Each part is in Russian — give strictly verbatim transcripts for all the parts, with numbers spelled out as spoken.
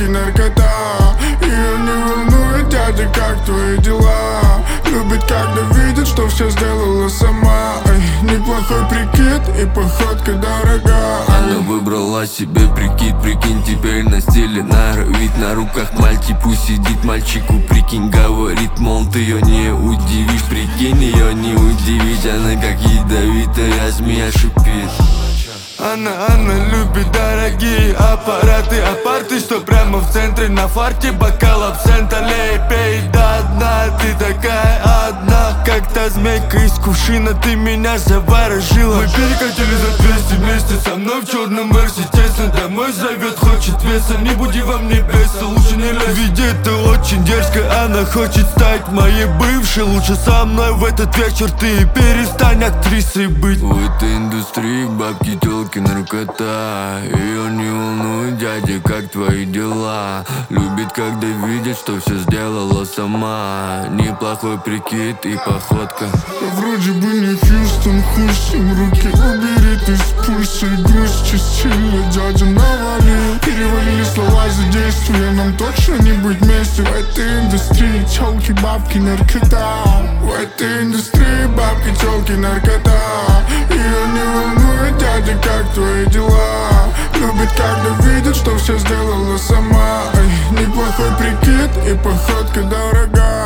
телки, наркота. Ее не волнует, дядя, как твои дела. Любит, когда видит, что все сделала сама. Эй, неплохой прикид и походка дорога. Она выбрала себе прикид, прикинь, теперь на стиле норовит. На руках мальчик, пусть сидит мальчику, прикинь. Говорит, мол, ты ее не удивишь, прикинь, ее не удивишь. Она как ядовитая змея шипит. Она, она любит дорогие аппараты, апарты, что прямо в центре на фарте. Бокал абсента, лей, пей до дна. Ты такая одна, как та змейка из кувшина. Ты меня заворожила. Мы перекатили за двести вместе со мной в черном мерсе. Тесно домой зовет, хочет веса. Не буди во мне беса, лучше не лезь. Ведь это очень дерзко, она хочет стать моей бывшей. Лучше со мной в этот вечер ты перестань актрисой быть. В этой индустрии бабки, телки, наркота. Ее не волнует, дядя, как твои дела. Любит, когда видит, что все сделала сама. Неплохой прикид и походка. Вроде бы не Хьюстон, хуй с ним, руки убери ты с пульса. И грусть чистила, дядя навалил. Перевалили слова за действия, нам точно не быть вместе. В этой индустрии телки, бабки, наркота. В этой индустрии бабки, телки, наркота. Ее не волнует, дядя, как твои дела. Любит, когда видит, что все сделала сама. Эй, неплохой прикид и походка дорога.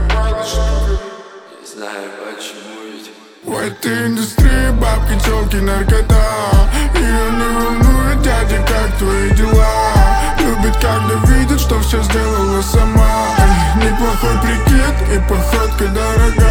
Не знаю почему ведь В этой индустрии бабки, телки, наркота. Ее не волнует, дядя, как твои дела. Любит, когда видит, что все сделала сама. Эй, неплохой прикид и походка дорога.